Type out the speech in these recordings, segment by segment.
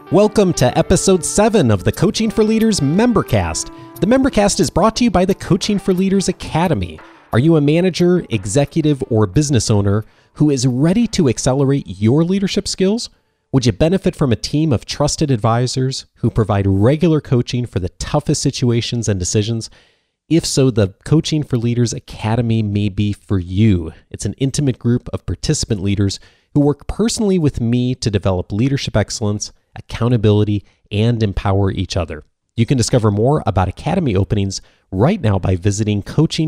Welcome to episode 7 of the Coaching for Leaders Membercast. The Membercast is brought to you by the Coaching for Leaders Academy. Are you a manager, executive, or business owner who is ready to accelerate your leadership skills? Would you benefit from a team of trusted advisors who provide regular coaching for the toughest situations and decisions? If so, the Coaching for Leaders Academy may be for you. It's an intimate group of participant leaders who work personally with me to develop leadership excellence, accountability, and empower each other. You can discover more about Academy openings right now by visiting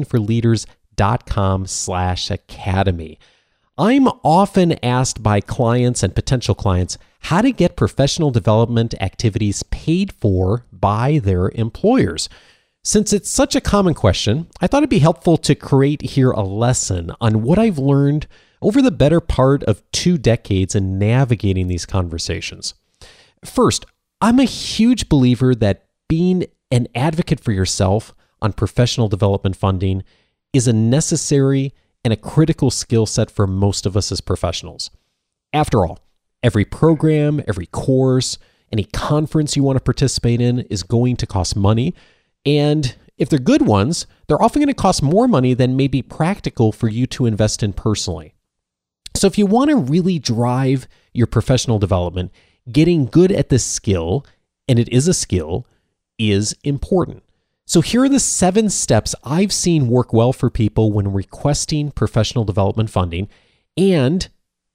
coachingforleaders.com/academy. I'm often asked by clients and potential clients how to get professional development activities paid for by their employers. Since it's such a common question, I thought it'd be helpful to create here a lesson on what I've learned over the better part of 2 decades in navigating these conversations. First, I'm a huge believer that being an advocate for yourself on professional development funding is a necessary and a critical skill set for most of us as professionals. After all, every program, every course, any conference you want to participate in is going to cost money. And if they're good ones, they're often going to cost more money than may be practical for you to invest in personally. So if you want to really drive your professional development, getting good at this skill, and it is a skill, is important. So here are the 7 steps I've seen work well for people when requesting professional development funding. And,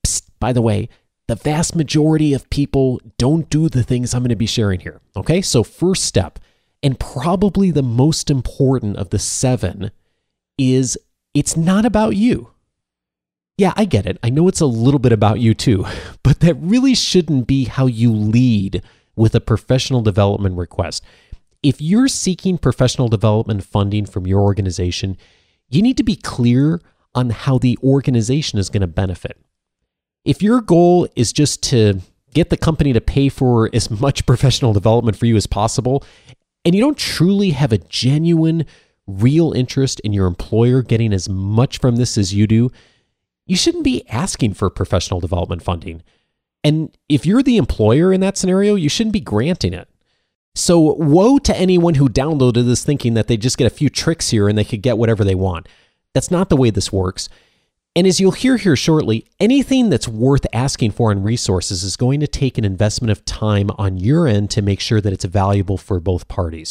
by the way, the vast majority of people don't do the things I'm going to be sharing here. Okay, so first step, and probably the most important of the 7, is it's not about you. Yeah, I get it. I know it's a little bit about you too, but that really shouldn't be how you lead with a professional development request. If you're seeking professional development funding from your organization, you need to be clear on how the organization is going to benefit. If your goal is just to get the company to pay for as much professional development for you as possible, and you don't truly have a genuine, real interest in your employer getting as much from this as you do, you shouldn't be asking for professional development funding. And if you're the employer in that scenario, you shouldn't be granting it. So woe to anyone who downloaded this thinking that they just get a few tricks here and they could get whatever they want. That's not the way this works. And as you'll hear here shortly, anything that's worth asking for in resources is going to take an investment of time on your end to make sure that it's valuable for both parties.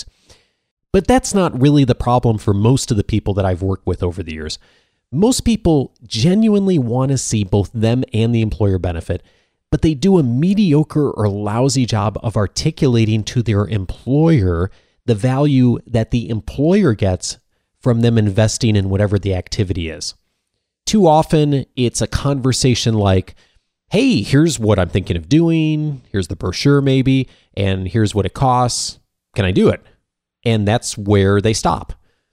But that's not really the problem for most of the people that I've worked with over the years. Most people genuinely want to see both them and the employer benefit, but they do a mediocre or lousy job of articulating to their employer the value that the employer gets from them investing in whatever the activity is. Too often, it's a conversation like, hey, here's what I'm thinking of doing, here's the brochure maybe, and here's what it costs. Can I do it? And that's where they stop.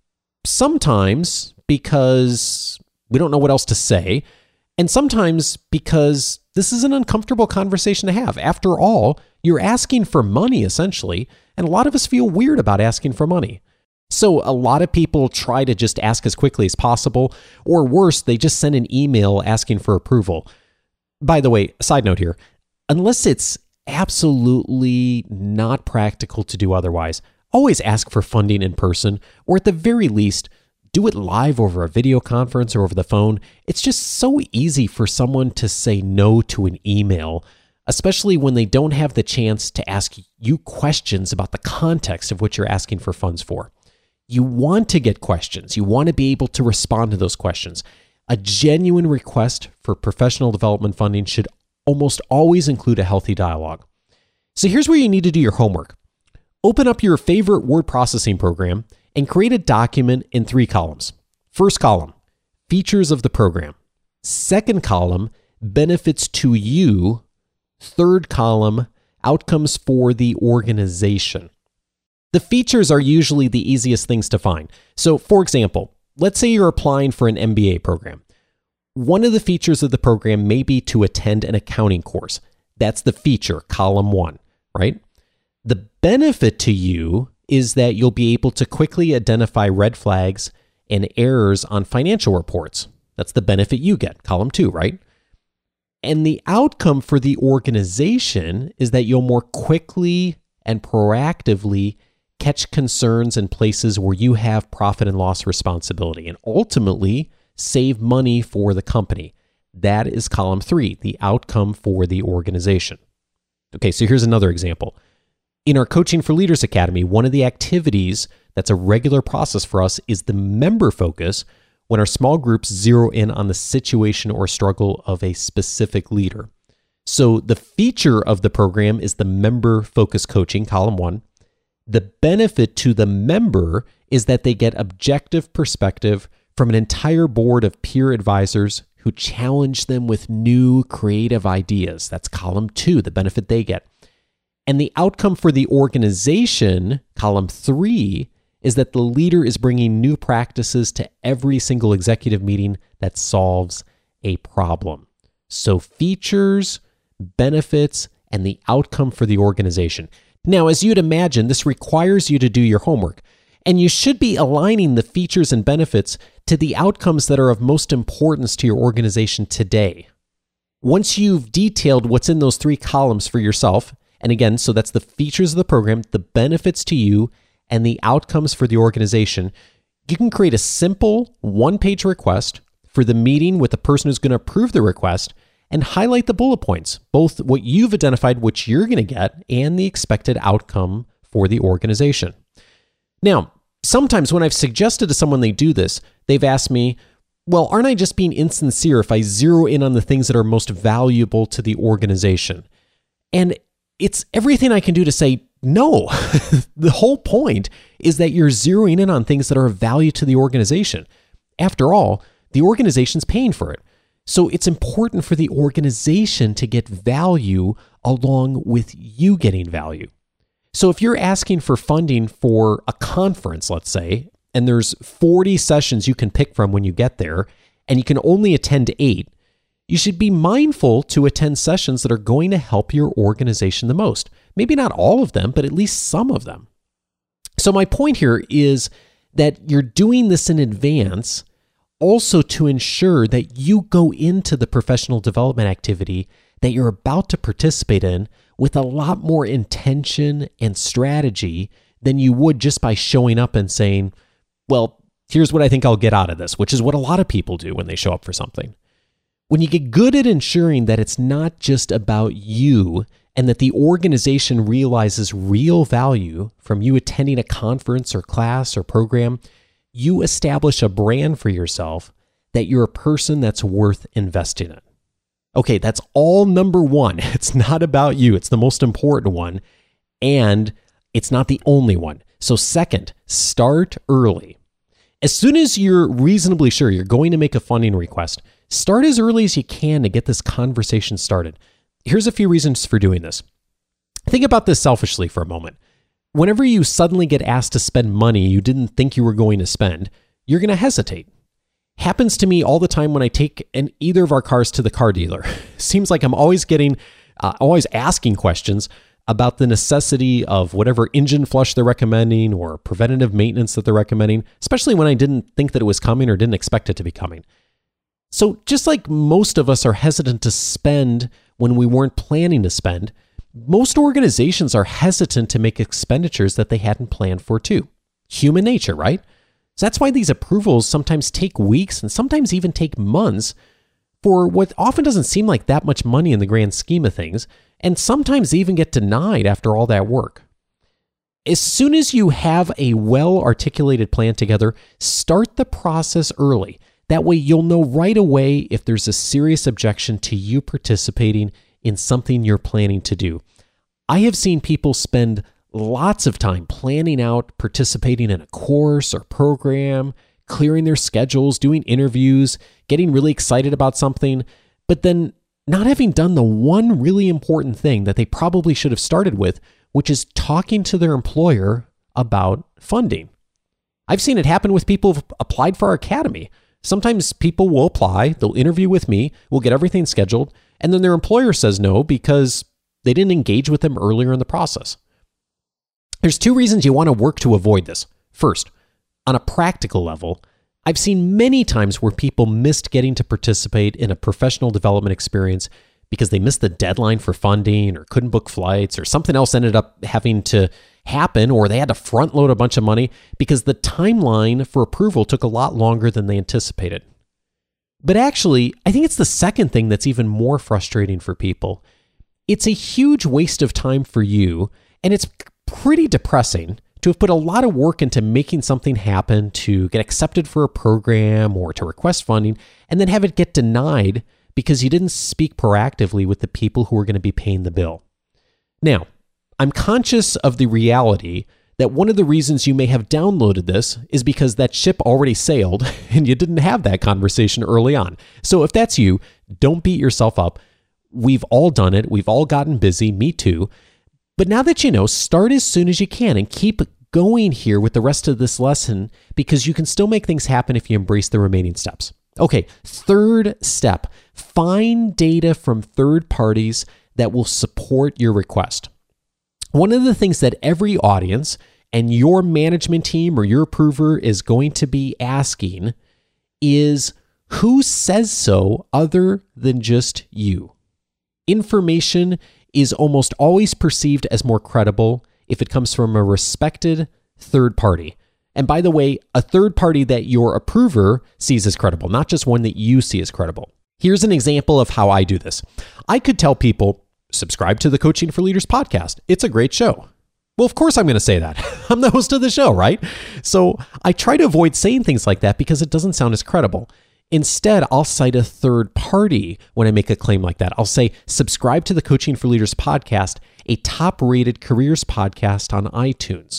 Sometimes because we don't know what else to say, and sometimes because this is an uncomfortable conversation to have. After all, you're asking for money, essentially, and a lot of us feel weird about asking for money. So a lot of people try to just ask as quickly as possible, or worse, they just send an email asking for approval. By the way, side note here, unless it's absolutely not practical to do otherwise, always ask for funding in person, or at the very least, do it live over a video conference or over the phone. It's just so easy for someone to say no to an email, especially when they don't have the chance to ask you questions about the context of what you're asking for funds for. You want to get questions. You want to be able to respond to those questions. A genuine request for professional development funding should almost always include a healthy dialogue. So here's where you need to do your homework. Open up your favorite word processing program and create a document in 3 columns. First column, features of the program. Second column, benefits to you. Third column, outcomes for the organization. The features are usually the easiest things to find. So, for example, let's say you're applying for an MBA program. One of the features of the program may be to attend an accounting course. That's the feature, column 1, right? The benefit to you is that you'll be able to quickly identify red flags and errors on financial reports. That's the benefit you get, column 2, right? And the outcome for the organization is that you'll more quickly and proactively catch concerns in places where you have profit and loss responsibility and ultimately save money for the company. That is column 3, the outcome for the organization. Okay, so here's another example. In our Coaching for Leaders Academy, one of the activities that's a regular process for us is the member focus, when our small groups zero in on the situation or struggle of a specific leader. So the feature of the program is the member focus coaching, column 1. The benefit to the member is that they get objective perspective from an entire board of peer advisors who challenge them with new creative ideas. That's column 2, the benefit they get. And the outcome for the organization, column 3, is that the leader is bringing new practices to every single executive meeting that solves a problem. So features, benefits, and the outcome for the organization. Now, as you'd imagine, this requires you to do your homework, and you should be aligning the features and benefits to the outcomes that are of most importance to your organization today. Once you've detailed what's in those 3 columns for yourself, and again, so that's the features of the program, the benefits to you, and the outcomes for the organization, you can create a simple 1-page request for the meeting with the person who's going to approve the request and highlight the bullet points, both what you've identified, what you're going to get, and the expected outcome for the organization. Now, sometimes when I've suggested to someone they do this, they've asked me, well, aren't I just being insincere if I zero in on the things that are most valuable to the organization? And it's everything I can do to say, no. The whole point is that you're zeroing in on things that are of value to the organization. After all, the organization's paying for it. So it's important for the organization to get value along with you getting value. So if you're asking for funding for a conference, let's say, and there's 40 sessions you can pick from when you get there, and you can only attend 8, you should be mindful to attend sessions that are going to help your organization the most. Maybe not all of them, but at least some of them. So my point here is that you're doing this in advance also to ensure that you go into the professional development activity that you're about to participate in with a lot more intention and strategy than you would just by showing up and saying, well, here's what I think I'll get out of this, which is what a lot of people do when they show up for something. When you get good at ensuring that it's not just about you and that the organization realizes real value from you attending a conference or class or program, you establish a brand for yourself that you're a person that's worth investing in. Okay, that's all number 1. It's not about you. It's the most important one, and it's not the only one. So second, start early. As soon as you're reasonably sure you're going to make a funding request, start as early as you can to get this conversation started. Here's a few reasons for doing this. Think about this selfishly for a moment. Whenever you suddenly get asked to spend money you didn't think you were going to spend, you're going to hesitate. Happens to me all the time when I take either of our cars to the car dealer. Seems like I'm always asking questions about the necessity of whatever engine flush they're recommending or preventative maintenance that they're recommending, especially when I didn't think that it was coming or didn't expect it to be coming. So just like most of us are hesitant to spend when we weren't planning to spend, most organizations are hesitant to make expenditures that they hadn't planned for too. Human nature, right? So that's why these approvals sometimes take weeks and sometimes even take months for what often doesn't seem like that much money in the grand scheme of things, and sometimes even get denied after all that work. As soon as you have a well-articulated plan together, start the process early. That way you'll know right away if there's a serious objection to you participating in something you're planning to do. I have seen people spend lots of time planning out participating in a course or program, clearing their schedules, doing interviews, getting really excited about something, but then not having done the one really important thing that they probably should have started with, which is talking to their employer about funding. I've seen it happen with people who've applied for our academy. Sometimes people will apply, they'll interview with me, we'll get everything scheduled, and then their employer says no because they didn't engage with them earlier in the process. There's 2 reasons you want to work to avoid this. First, on a practical level, I've seen many times where people missed getting to participate in a professional development experience because they missed the deadline for funding or couldn't book flights or something else ended up having to happen, or they had to front load a bunch of money because the timeline for approval took a lot longer than they anticipated. But actually, I think it's the second thing that's even more frustrating for people. It's a huge waste of time for you, and it's pretty depressing to have put a lot of work into making something happen, to get accepted for a program or to request funding, and then have it get denied because you didn't speak proactively with the people who are going to be paying the bill. Now, I'm conscious of the reality that one of the reasons you may have downloaded this is because that ship already sailed and you didn't have that conversation early on. So if that's you, don't beat yourself up. We've all done it. We've all gotten busy. Me too. But now that you know, start as soon as you can and keep going here with the rest of this lesson, because you can still make things happen if you embrace the remaining steps. Okay, third step, find data from third parties that will support your request. One of the things that every audience and your management team or your approver is going to be asking is, who says so other than just you? Information is almost always perceived as more credible if it comes from a respected third party. And by the way, a third party that your approver sees as credible, not just one that you see as credible. Here's an example of how I do this. I could tell people, subscribe to the Coaching for Leaders podcast. It's a great show. Well, of course I'm going to say that. I'm the host of the show, right? So I try to avoid saying things like that because it doesn't sound as credible. Instead, I'll cite a third party when I make a claim like that. I'll say, subscribe to the Coaching for Leaders podcast, a top-rated careers podcast on iTunes.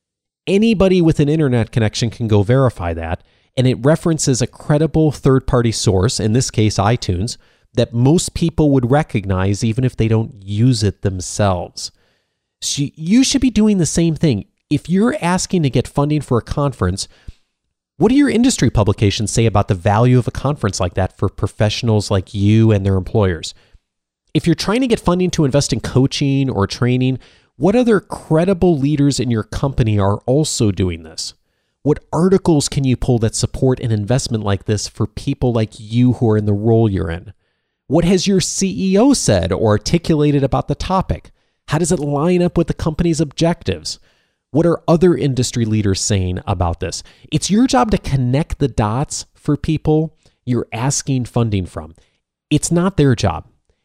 Anybody with an internet connection can go verify that, and it references a credible third-party source, in this case iTunes, that most people would recognize even if they don't use it themselves. So you should be doing the same thing. If you're asking to get funding for a conference, what do your industry publications say about the value of a conference like that for professionals like you and their employers? If you're trying to get funding to invest in coaching or training, what other credible leaders in your company are also doing this? What articles can you pull that support an investment like this for people like you who are in the role you're in? What has your CEO said or articulated about the topic? How does it line up with the company's objectives? What are other industry leaders saying about this? It's your job to connect the dots for people you're asking funding from. It's not their job.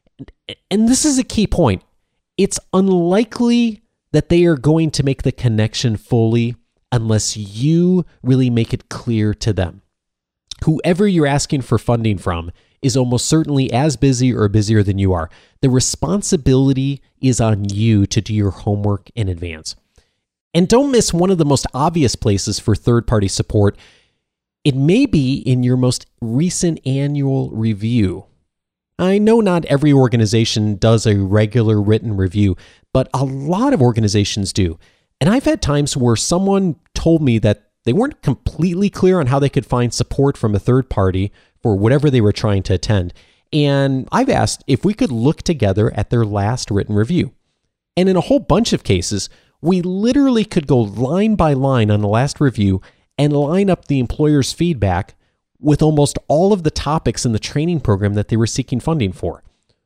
And this is a key point. It's unlikely that they are going to make the connection fully unless you really make it clear to them. Whoever you're asking for funding from is almost certainly as busy or busier than you are. The responsibility is on you to do your homework in advance. And don't miss one of the most obvious places for third-party support. It may be in your most recent annual review. I know not every organization does a regular written review, but a lot of organizations do. And I've had times where someone told me that they weren't completely clear on how they could find support from a third party for whatever they were trying to attend. And I've asked if we could look together at their last written review. And in a whole bunch of cases, we literally could go line by line on the last review and line up the employer's feedback with almost all of the topics in the training program that they were seeking funding for.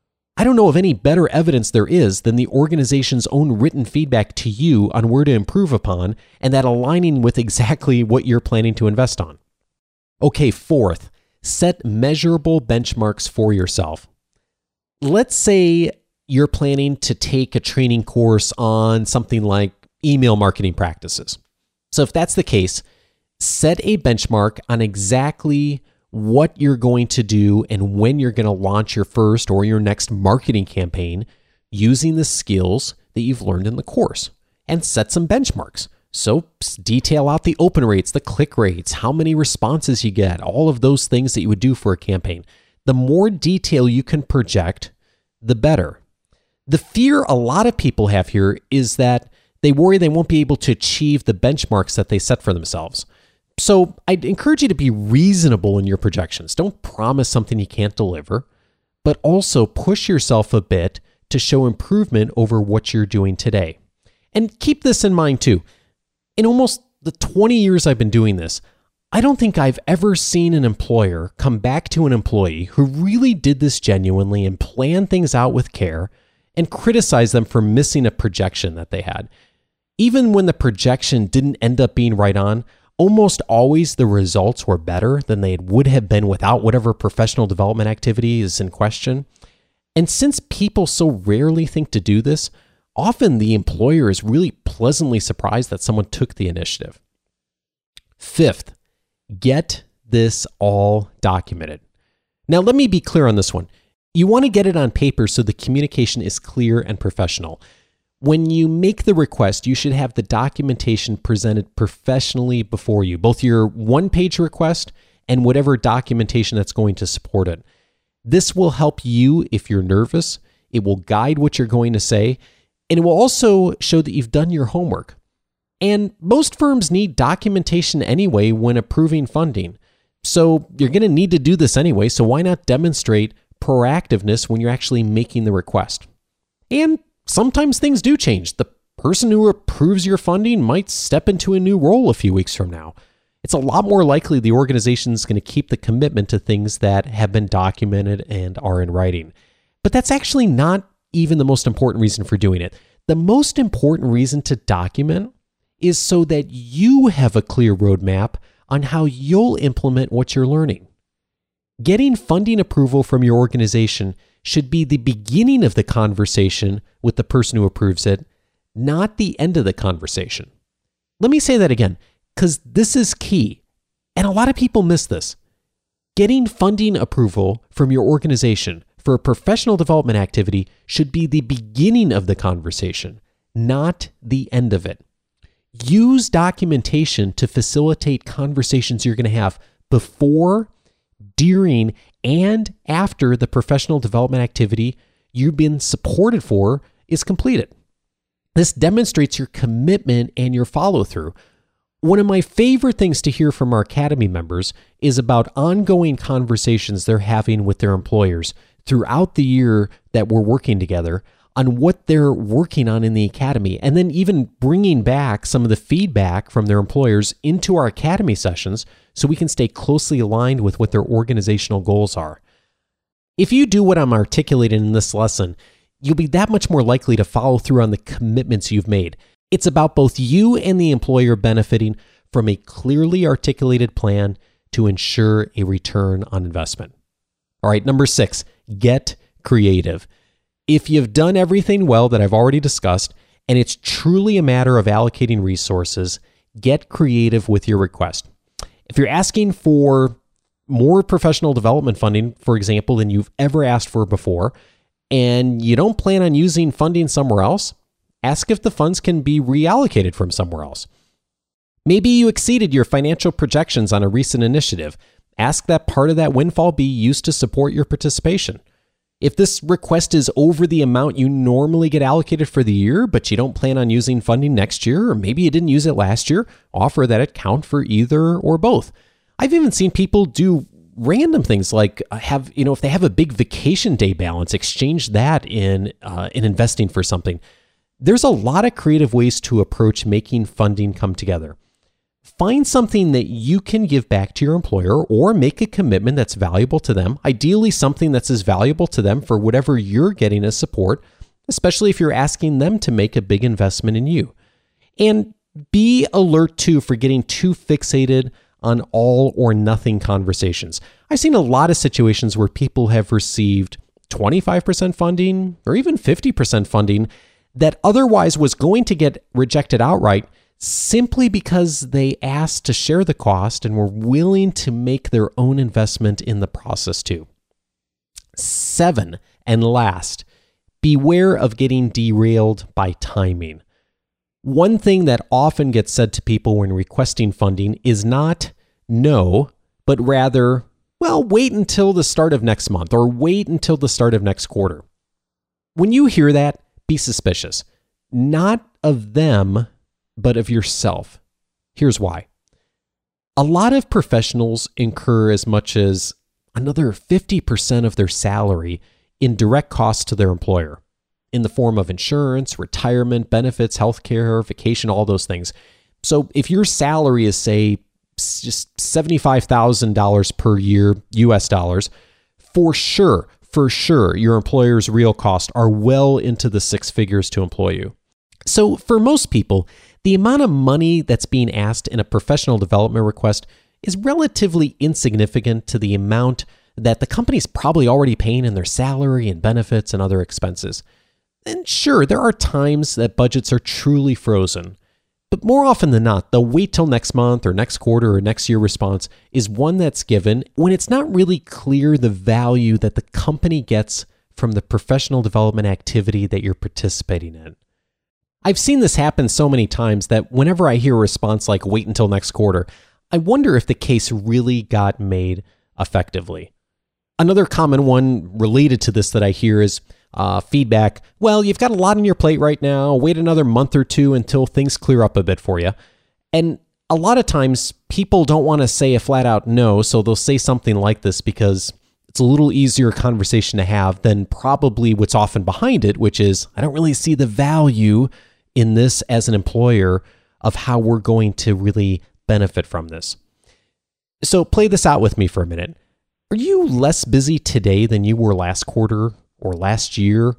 I don't know of any better evidence there is than the organization's own written feedback to you on where to improve upon, and that aligning with exactly what you're planning to invest on. Okay, fourth, set measurable benchmarks for yourself. Let's say you're planning to take a training course on something like email marketing practices. So if that's the case, set a benchmark on exactly what you're going to do and when you're going to launch your first or your next marketing campaign using the skills that you've learned in the course, and set some benchmarks. So detail out the open rates, the click rates, how many responses you get, all of those things that you would do for a campaign. The more detail you can project, the better. The fear a lot of people have here is that they worry they won't be able to achieve the benchmarks that they set for themselves. So I'd encourage you to be reasonable in your projections. Don't promise something you can't deliver, but also push yourself a bit to show improvement over what you're doing today. And keep this in mind too. In almost the 20 years I've been doing this, I don't think I've ever seen an employer come back to an employee who really did this genuinely and planned things out with care and criticize them for missing a projection that they had. Even when the projection didn't end up being right on, almost always the results were better than they would have been without whatever professional development activity is in question. And since people so rarely think to do this, often the employer is really pleasantly surprised that someone took the initiative. Fifth, get this all documented. Now, let me be clear on this one. You want to get it on paper so the communication is clear and professional. When you make the request, you should have the documentation presented professionally before you, both your one-page request and whatever documentation that's going to support it. This will help you if you're nervous. It will guide what you're going to say, and it will also show that you've done your homework. And most firms need documentation anyway when approving funding. So you're going to need to do this anyway, so why not demonstrate proactiveness when you're actually making the request? And sometimes things do change. The person who approves your funding might step into a new role a few weeks from now. It's a lot more likely the organization is going to keep the commitment to things that have been documented and are in writing. But that's actually not even the most important reason for doing it. The most important reason to document is so that you have a clear roadmap on how you'll implement what you're learning. Getting funding approval from your organization should be the beginning of the conversation with the person who approves it, not the end of the conversation. Let me say that again, because this is key, and a lot of people miss this. Getting funding approval from your organization for a professional development activity should be the beginning of the conversation, not the end of it. Use documentation to facilitate conversations you're going to have before, during, and after the professional development activity you've been supported for is completed. This demonstrates your commitment and your follow-through. One of my favorite things to hear from our Academy members is about ongoing conversations they're having with their employers throughout the year that we're working together on what they're working on in the Academy, and then even bringing back some of the feedback from their employers into our Academy sessions so we can stay closely aligned with what their organizational goals are. If you do what I'm articulating in this lesson, you'll be that much more likely to follow through on the commitments you've made. It's about both you and the employer benefiting from a clearly articulated plan to ensure a return on investment. All right, number 6, get creative. If you've done everything well that I've already discussed, and it's truly a matter of allocating resources, get creative with your request. If you're asking for more professional development funding, for example, than you've ever asked for before, and you don't plan on using funding somewhere else, ask if the funds can be reallocated from somewhere else. Maybe you exceeded your financial projections on a recent initiative. Ask that part of that windfall be used to support your participation. If this request is over the amount you normally get allocated for the year, but you don't plan on using funding next year, or maybe you didn't use it last year, offer that it count for either or both. I've even seen people do random things like if they have a big vacation day balance, exchange that in investing for something. There's a lot of creative ways to approach making funding come together. Find something that you can give back to your employer or make a commitment that's valuable to them, ideally something that's as valuable to them for whatever you're getting as support, especially if you're asking them to make a big investment in you. And be alert too for getting too fixated on all or nothing conversations. I've seen a lot of situations where people have received 25% funding or even 50% funding that otherwise was going to get rejected outright simply because they asked to share the cost and were willing to make their own investment in the process too. 7, and last, beware of getting derailed by timing. One thing that often gets said to people when requesting funding is not no, but rather, well, wait until the start of next month or wait until the start of next quarter. When you hear that, be suspicious. Not of them, but of yourself. Here's why. A lot of professionals incur as much as another 50% of their salary in direct costs to their employer in the form of insurance, retirement, benefits, healthcare, vacation, all those things. So if your salary is, say, just $75,000 per year, US dollars, for sure, your employer's real costs are well into the six figures to employ you. So for most people, the amount of money that's being asked in a professional development request is relatively insignificant to the amount that the company's probably already paying in their salary and benefits and other expenses. And sure, there are times that budgets are truly frozen, but more often than not, the wait till next month or next quarter or next year response is one that's given when it's not really clear the value that the company gets from the professional development activity that you're participating in. I've seen this happen so many times that whenever I hear a response like wait until next quarter, I wonder if the case really got made effectively. Another common one related to this that I hear is feedback. Well, you've got a lot on your plate right now. Wait another month or two until things clear up a bit for you. And a lot of times people don't want to say a flat out no, so they'll say something like this because it's a little easier conversation to have than probably what's often behind it, which is, I don't really see the value in this as an employer of how we're going to really benefit from this. So play this out with me for a minute. Are you less busy today than you were last quarter or last year?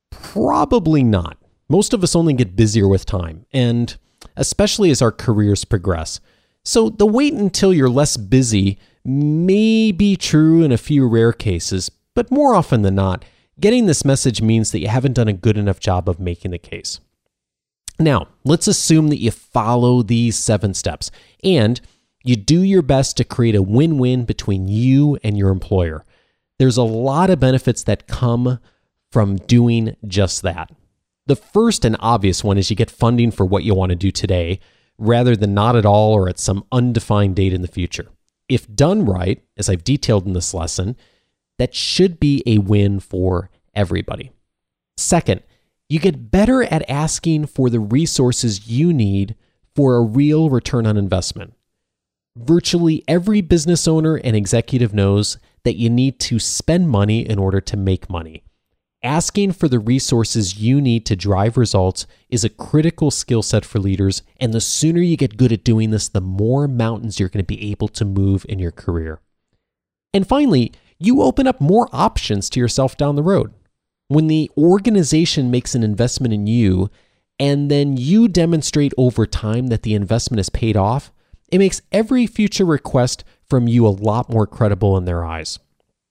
Probably not. Most of us only get busier with time, and especially as our careers progress. So the wait until you're less busy may be true in a few rare cases, but more often than not, getting this message means that you haven't done a good enough job of making the case. Now, let's assume that you follow these 7 steps and you do your best to create a win-win between you and your employer. There's a lot of benefits that come from doing just that. The first and obvious one is you get funding for what you want to do today, rather than not at all or at some undefined date in the future. If done right, as I've detailed in this lesson, that should be a win for everybody. Second, you get better at asking for the resources you need for a real return on investment. Virtually every business owner and executive knows that you need to spend money in order to make money. Asking for the resources you need to drive results is a critical skill set for leaders, and the sooner you get good at doing this, the more mountains you're going to be able to move in your career. And finally, you open up more options to yourself down the road. When the organization makes an investment in you, and then you demonstrate over time that the investment is paid off, it makes every future request from you a lot more credible in their eyes.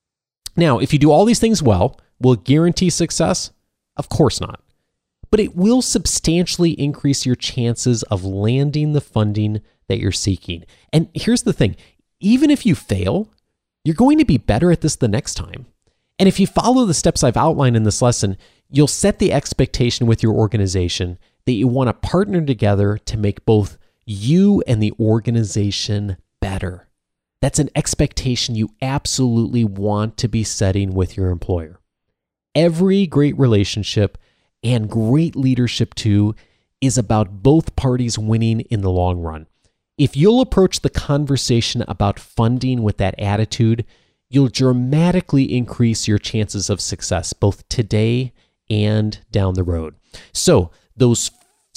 Now, if you do all these things well, will it guarantee success? Of course not. But it will substantially increase your chances of landing the funding that you're seeking. And here's the thing, even if you fail, you're going to be better at this the next time. And if you follow the steps I've outlined in this lesson, you'll set the expectation with your organization that you want to partner together to make both you and the organization better. That's an expectation you absolutely want to be setting with your employer. Every great relationship and great leadership too is about both parties winning in the long run. If you'll approach the conversation about funding with that attitude, you'll dramatically increase your chances of success both today and down the road. So those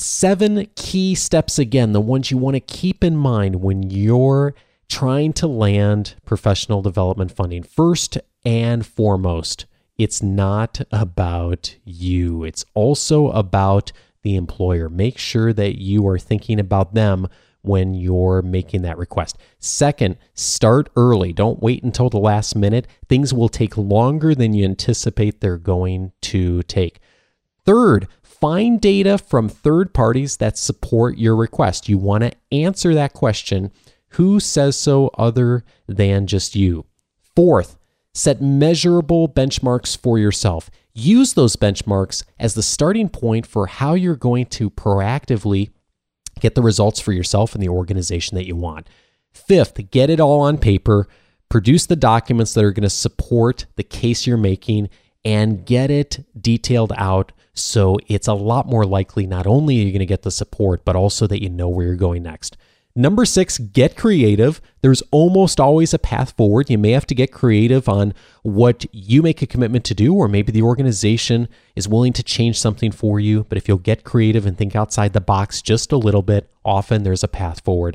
7 key steps, again, the ones you want to keep in mind when you're trying to land professional development funding. First and foremost, it's not about you. It's also about the employer. Make sure that you are thinking about them when you're making that request. Second, start early. Don't wait until the last minute. Things will take longer than you anticipate they're going to take. Third, find data from third parties that support your request. You want to answer that question, who says so other than just you? Fourth, set measurable benchmarks for yourself. Use those benchmarks as the starting point for how you're going to proactively get the results for yourself and the organization that you want. Fifth, get it all on paper, produce the documents that are going to support the case you're making, and get it detailed out so it's a lot more likely not only are you going to get the support, but also that you know where you're going next. Number 6, get creative. There's almost always a path forward. You may have to get creative on what you make a commitment to do, or maybe the organization is willing to change something for you. But if you'll get creative and think outside the box just a little bit, often there's a path forward.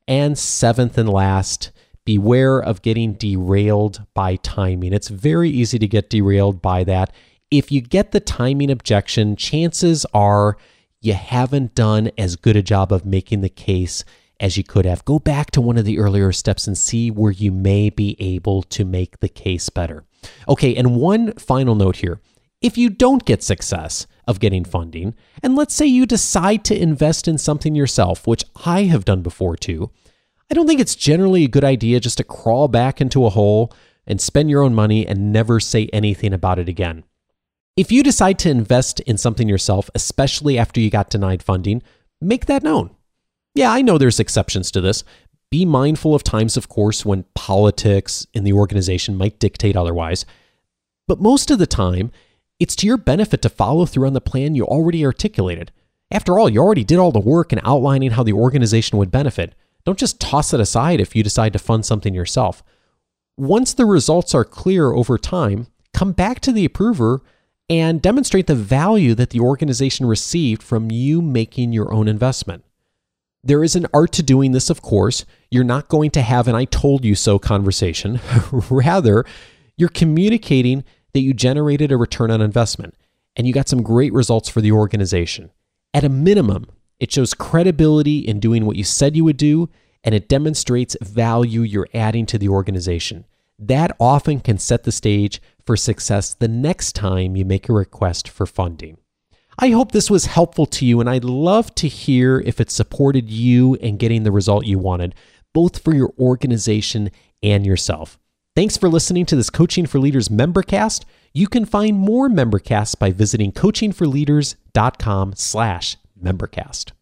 And seventh and last, beware of getting derailed by timing. It's very easy to get derailed by that. If you get the timing objection, chances are you haven't done as good a job of making the case as you could have. Go back to one of the earlier steps and see where you may be able to make the case better. Okay, and one final note here. If you don't get success of getting funding, and let's say you decide to invest in something yourself, which I have done before too, I don't think it's generally a good idea just to crawl back into a hole and spend your own money and never say anything about it again. If you decide to invest in something yourself, especially after you got denied funding, make that known. Yeah, I know there's exceptions to this. Be mindful of times, of course, when politics in the organization might dictate otherwise. But most of the time, it's to your benefit to follow through on the plan you already articulated. After all, you already did all the work in outlining how the organization would benefit. Don't just toss it aside if you decide to fund something yourself. Once the results are clear over time, come back to the approver and demonstrate the value that the organization received from you making your own investment. There is an art to doing this, of course. You're not going to have an I told you so conversation. Rather, you're communicating that you generated a return on investment and you got some great results for the organization. At a minimum, it shows credibility in doing what you said you would do, and it demonstrates value you're adding to the organization. That often can set the stage for success the next time you make a request for funding. I hope this was helpful to you, and I'd love to hear if it supported you in getting the result you wanted, both for your organization and yourself. Thanks for listening to this Coaching for Leaders membercast. You can find more membercasts by visiting coachingforleaders.com/membercast.